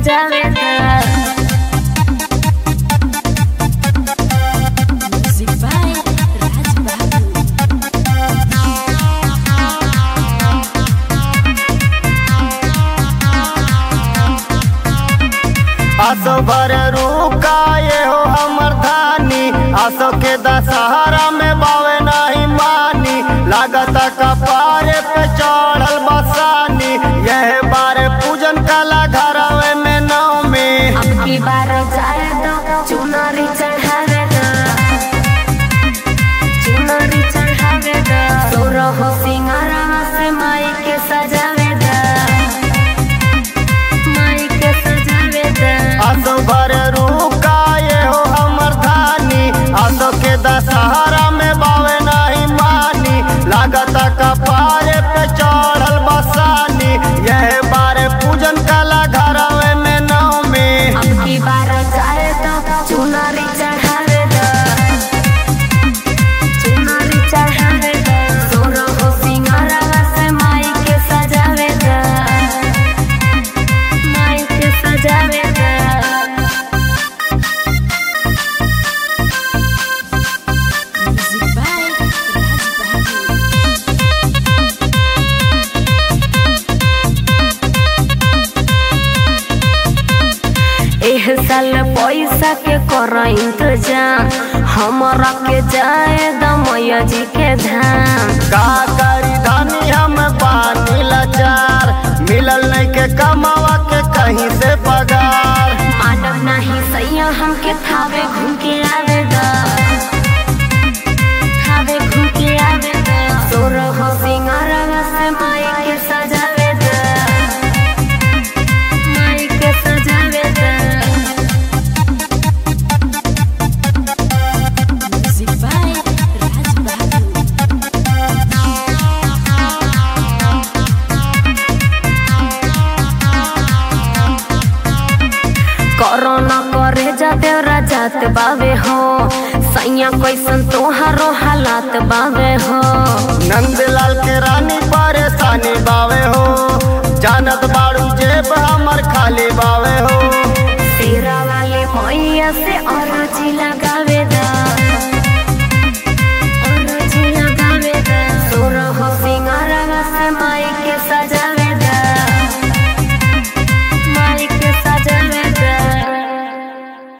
सजावे आसो भर रुका ये हो हमर धानी, आसो के दशहरा में बावे नहीं मानी, लागत कपारे पे चढ़ल बसानी, यह बारे पूजन कला घरवे में नाव में। अब की बार जाए तो चुनरी चढ़ावे चुनरी चढ़ावे सोरो हो सिंगारा से माई के सजावे माई के सजावे आसो भर रुका ये हो हमर धानी, आसो के दशहरा में बावे नहीं मानी, लागत कपारे पे चढ़ल बसानी, यह बारे पूजन कला घरवे में नाव में। अब की बार जाए तो चुनरी चढ़ावे चुनरी चढ़ावे सोरो हो सिंगारा से माई के सजावे माई के सजावे एह साल पैसा के कर इंतजाम, हमरा के जाए दमैया जी के धाम। का करी धानी हम पानी लाचार, मिलल नहीं के कमावा के कहीं से पगार। मानव नहीं सैया हमके थावे घूम के आवे थावे घूम के आवे सोरो हो सिंगारा से माई के सजावे माई के सजावे कोरोना करे जाते राजात बावे हो, सैया कैसन तोहारो हालात बावे हो। नंदलाल के रानी परेशानी बावे हो, जानत बाड़ू जेब हमर खाली बावे हो। तेरा वाले मैया से और जी लगावे